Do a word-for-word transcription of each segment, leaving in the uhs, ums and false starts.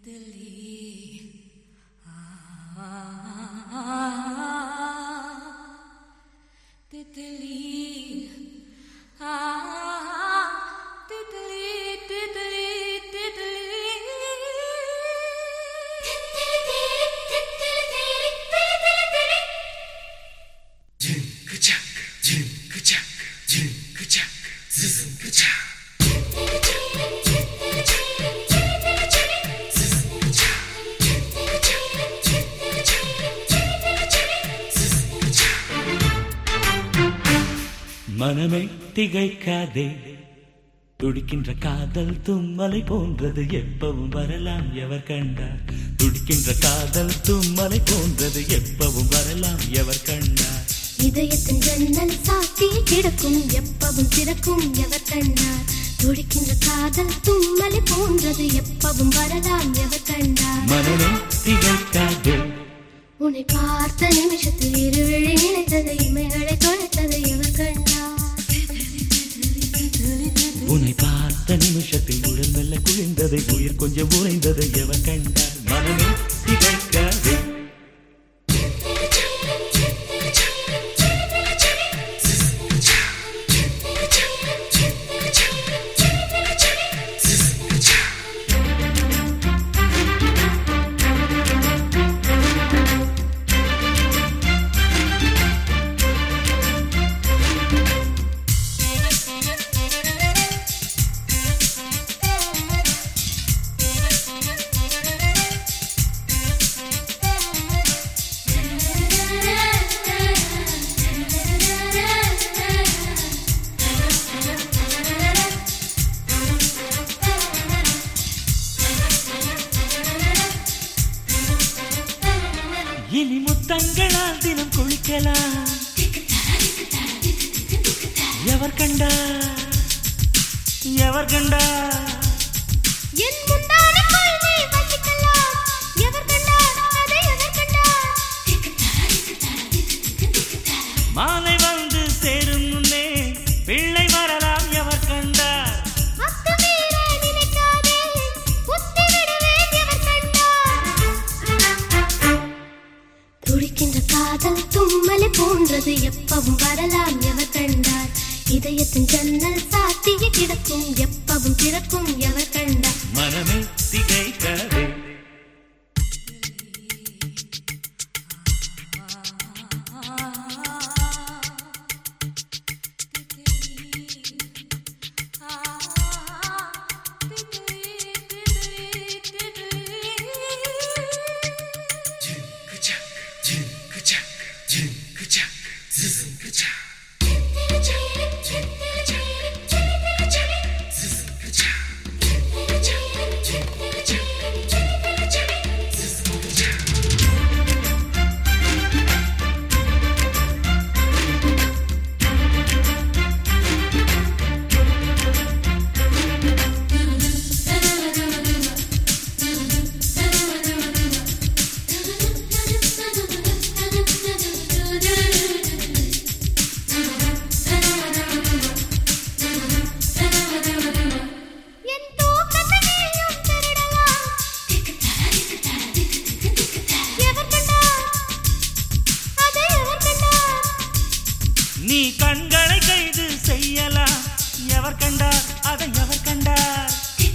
மனமே திகைக்காதே, துடிக்கின்ற காதல் தும்மலை போன்றது, எப்பவும் வரலாம் எவர் கண்டார். துடிக்கின்ற காதல் தும்மலை போன்றது, எப்பவும் வரலாம் எவர் கண்டார். இதயத்தின் ஜன்னல் சாத்தி கிடக்கும், எப்பவும் திறக்கும் எவர் கண்டார். துடிக்கின்ற காதல் தும்மலை போன்றது, எப்பவும் வரலாம் எவர் கண்டார். மனமே திகைக்காதே, உன்னை பார்த்த நிமிஷத்தில் இருவிழி நினைத்தது, இமைகளை தொலைத்தது எவர் கண்டார். உன்னை பார்த்த நிமிஷத்தில் உடல் மெல்ல குளிர்ந்தது, உயிர் கொஞ்சம் உறைந்தது எவர் கண்டார். மனமே திகைக்காதே. இனி முத்தங்களால் தினம் குளிக்கலாம் எவர் கண்டா எவர் கண்டா. என் முந்தானைக்குள் நீ வசிக்கலாம் எவர் கண்டார், அதை எவர் கண்டார். மாலை வந்து சேரும் முன்னே பிள்ளை வரலாம் எவர் கண்டார். அத்துமீற நினைக்காதே, புத்தி விடுவேன் எவர் கண்டார். துடிக்கின்ற காதல் தும்மலை போன்றது, எப்பவும் வரலாம் எவர் கண்டார். இதயத்தின் ஜன்னல் சாத்திய கிடக்கும், எப்பவும் திறக்கும் எவர் கண்டார். மனமே திகைக்காதே. நீ கண்களை கைது செய்யலாம் எவர் கண்டார், அதை எவர் கண்டார்.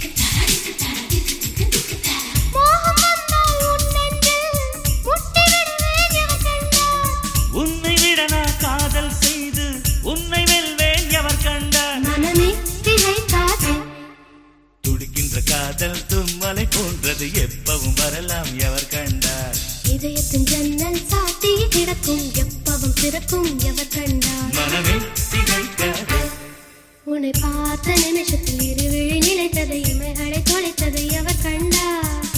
உன்னை விட நான் காதல் செய்து உன்னை வெல்வேன் எவர் கண்டார். மனமே திகைக்காதே, துடிக்கின்ற காதல் தும்மலை போன்றது, எப்பவும் வரலாம் எவர் கண்டார். இதயத்தின் ஜன்னல் சாத்தி கிடக்கும், எப்பவும் திறக்கும் எவர் கண்டார். மனமே திகைக்காதே. உன்னை பார்த்த நிமிஷத்தில் இருவிழி நினைத்தது, இமைகளை தொலைத்தது எவர் கண்டார்.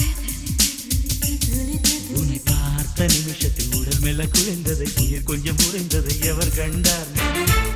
உன்னை பார்த்த நிமிஷத்தில் உடல் மெல்ல குளிர்ந்தது, உயிர் கொஞ்சம் உறைந்தது எவர் கண்டார்.